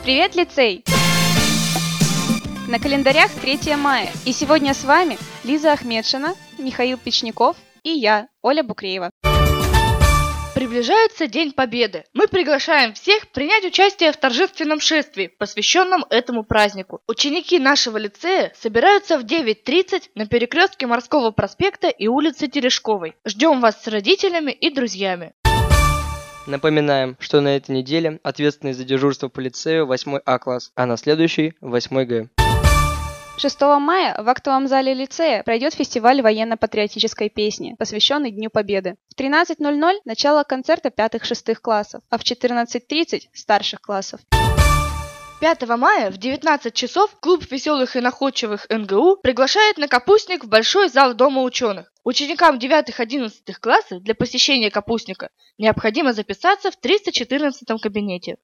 Привет, лицей! На календарях 3 мая, и сегодня с вами Лиза Ахмедшина, Михаил Печников и я, Оля Букреева. Приближается День Победы. Мы приглашаем всех принять участие в торжественном шествии, посвященном этому празднику. Ученики нашего лицея собираются в 9:30 на перекрестке Морского проспекта и улицы Терешковой. Ждем вас с родителями и друзьями. Напоминаем, что на этой неделе ответственный за дежурство по лицею 8 А класс, а на следующий 8 Г. 6 мая в актовом зале лицея пройдет фестиваль военно-патриотической песни, посвященный Дню Победы. В 13:00 начало концерта 5-6 классов, а в 14:30 старших классов. 5 мая в 19 часов клуб веселых и находчивых НГУ приглашает на Капустник в большой зал Дома ученых. Ученикам 9-11 классов для посещения Капустника необходимо записаться в 314 кабинете.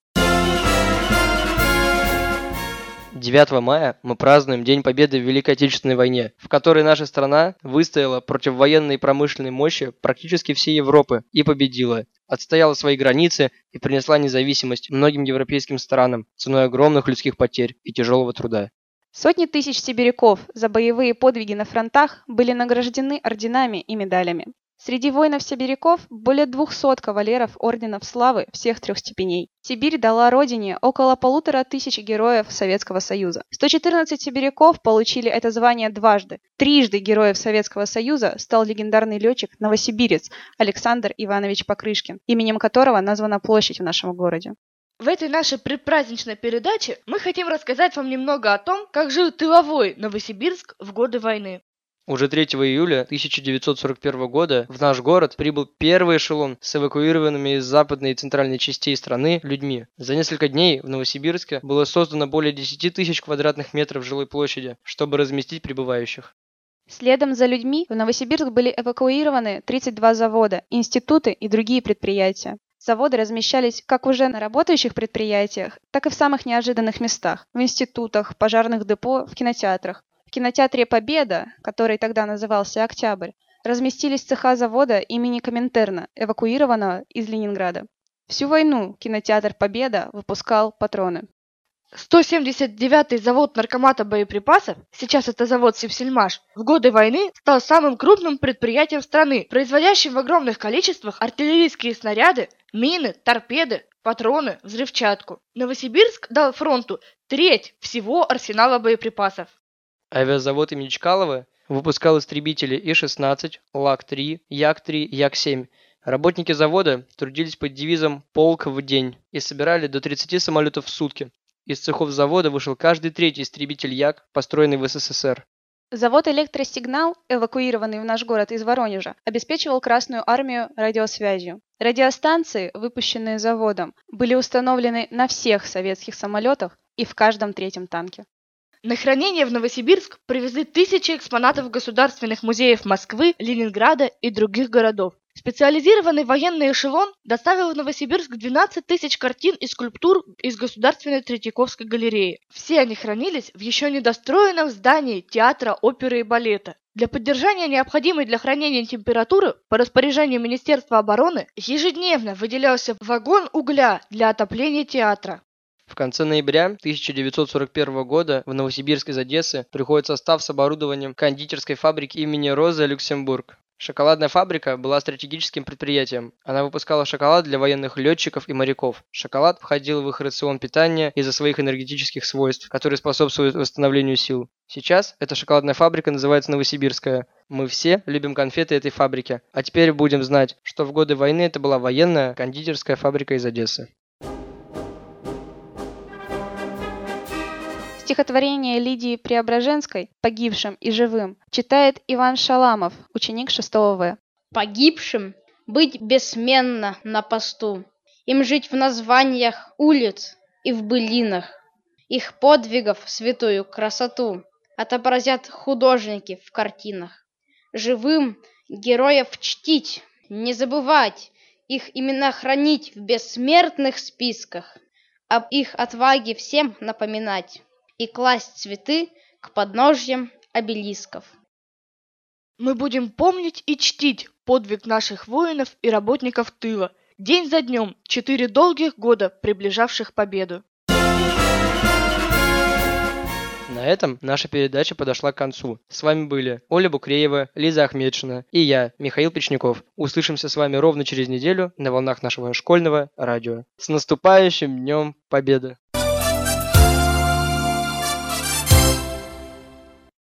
9 мая мы празднуем День Победы в Великой Отечественной войне, в которой наша страна выстояла против военной и промышленной мощи практически всей Европы и победила, отстояла свои границы и принесла независимость многим европейским странам ценой огромных людских потерь и тяжелого труда. Сотни тысяч сибиряков за боевые подвиги на фронтах были награждены орденами и медалями. Среди воинов-сибиряков более 200 кавалеров орденов славы всех 3 степеней. Сибирь дала родине около 1500 героев Советского Союза. 114 сибиряков получили это звание дважды. Трижды героев Советского Союза стал легендарный летчик-новосибирец Александр Иванович Покрышкин, именем которого названа площадь в нашем городе. В этой нашей предпраздничной передаче мы хотим рассказать вам немного о том, как жил тыловой Новосибирск в годы войны. Уже 3 июля 1941 года в наш город прибыл первый эшелон с эвакуированными из западной и центральной частей страны людьми. За несколько дней в Новосибирске было создано более 10 тысяч квадратных метров жилой площади, чтобы разместить прибывающих. Следом за людьми в Новосибирск были эвакуированы 32 завода, институты и другие предприятия. Заводы размещались как уже на работающих предприятиях, так и в самых неожиданных местах – в институтах, пожарных депо, в кинотеатрах. В кинотеатре «Победа», который тогда назывался «Октябрь», разместились цеха завода имени Коминтерна, эвакуированного из Ленинграда. Всю войну кинотеатр «Победа» выпускал патроны. 179-й завод наркомата боеприпасов, сейчас это завод «Севсельмаш», в годы войны стал самым крупным предприятием страны, производящим в огромных количествах артиллерийские снаряды, мины, торпеды, патроны, взрывчатку. Новосибирск дал фронту треть всего арсенала боеприпасов. Авиазавод имени Чкалова выпускал истребители И-16, Лак-3, Як-3, Як-7. Работники завода трудились под девизом «Полк в день» и собирали до 30 самолетов в сутки. Из цехов завода вышел каждый 3-й истребитель Як, построенный в СССР. Завод «Электросигнал», эвакуированный в наш город из Воронежа, обеспечивал Красную армию радиосвязью. Радиостанции, выпущенные заводом, были установлены на всех советских самолетах и в каждом 3-м танке. На хранение в Новосибирск привезли тысячи экспонатов государственных музеев Москвы, Ленинграда и других городов. Специализированный военный эшелон доставил в Новосибирск 12 тысяч картин и скульптур из Государственной Третьяковской галереи. Все они хранились в еще недостроенном здании театра оперы и балета. Для поддержания необходимой для хранения температуры по распоряжению Министерства обороны ежедневно выделялся вагон угля для отопления театра. В конце ноября 1941 года в Новосибирск из Одессы приходит состав с оборудованием кондитерской фабрики имени Розы Люксембург. Шоколадная фабрика была стратегическим предприятием. Она выпускала шоколад для военных летчиков и моряков. Шоколад входил в их рацион питания из-за своих энергетических свойств, которые способствуют восстановлению сил. Сейчас эта шоколадная фабрика называется Новосибирская. Мы все любим конфеты этой фабрики. А теперь будем знать, что в годы войны это была военная кондитерская фабрика из Одессы. Стихотворение Лидии Преображенской «Погибшим и живым» читает Иван Шаламов, ученик 6 В. Погибшим быть бессменно на посту, им жить в названиях улиц и в былинах, их подвигов святую красоту отобразят художники в картинах. Живым героев чтить, не забывать, их имена хранить в бессмертных списках, об их отваге всем напоминать и класть цветы к подножьям обелисков. Мы будем помнить и чтить подвиг наших воинов и работников тыла, день за днем, 4 долгих года приближавших победу. На этом наша передача подошла к концу. С вами были Оля Букреева, Лиза Ахмедшина и я, Михаил Печников. Услышимся с вами ровно через неделю на волнах нашего школьного радио. С наступающим Днем Победы!